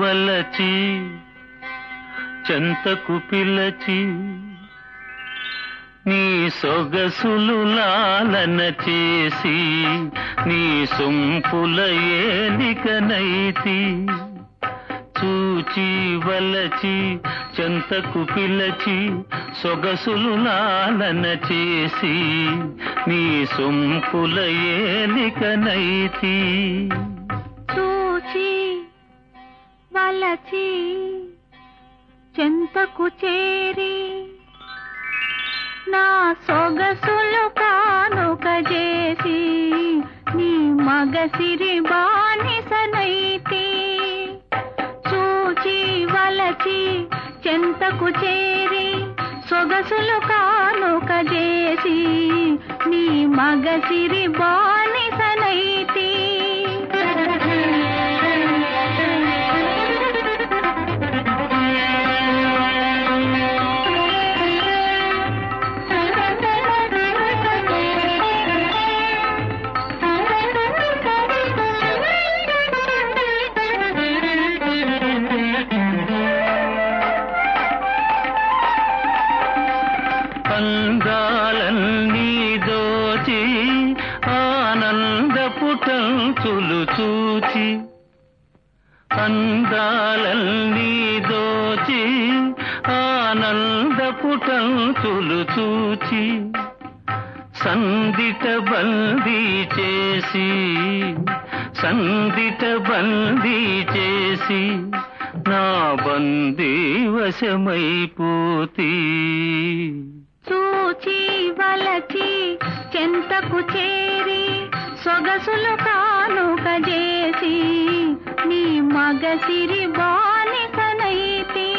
వలచి చెంతకు పిలచి నీ సొగసులు లాలన చేసి నీ సొంపుల ఏలికనైతి చూచి వలచి చెంతకు పిలచి సొగసులు లాలన చేసి నీ సొంపుల ఏలికనైతి చూచి వలచి చెంతకు చేరి నా సొగసులు కానుక చేసి నీ మగసిరి బానిసనైతి చూచి వలచి చెంతకు చేరి సొగసులు కానుక చేసి నీ మగసిరి బానిసనైతి అందాలన్నీ దోచి ఆనందపు టంచులు చూచి అందాలన్నీ దోచి ఆనందపు టంచులు చూచి సందిట బందీ చేసి సందిట బందీ చేసి నా బందీ వశమైపోతి చూచి వలచి చెంతకు చేరి సొగసులు కానుక చేసి నీ మగసిరి బానిసనైతి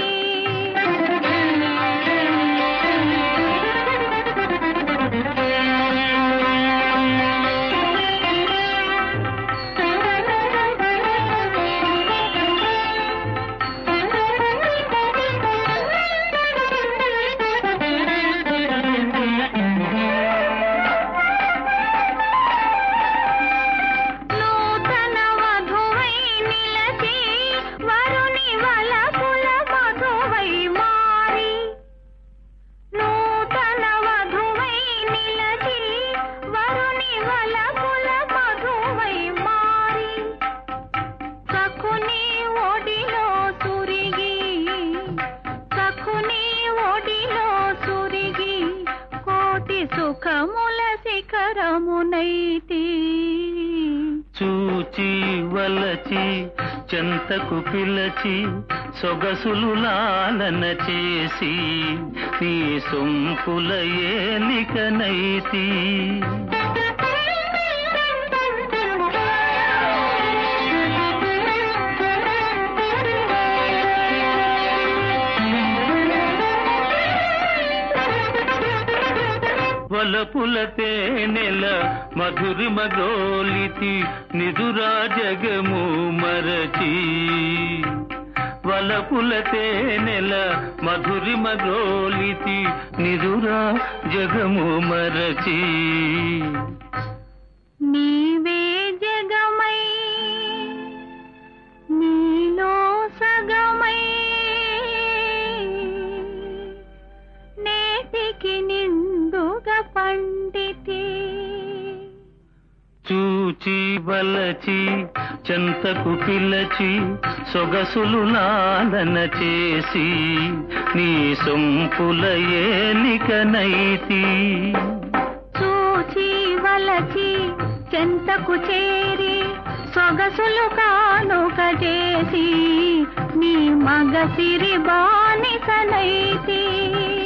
సుఖముల శిఖరమునైతి చూచి వలచి చెంతకు పిలచి సొగసులు లాలన చేసి నీ సొంపుల ఏలికనైతి వలపుల తేనెల మధురిమ గోలితి నిదురా జగము మరచి వలపుల తేనెల మధురిమ గోలితి నిదురా జగము మరచి నీవే జగమై నీలో సగమై నేటికి నిండుగా పండితి చూచి వలచి చెంతకు పిలచి సొగసులు లాలన చేసి నీ సొంపుల ఏలికనైతి చూచి వలచి చెంతకు చేరి సొగసులు కానుక చేసి నీ మగసిరి బానిసనైతి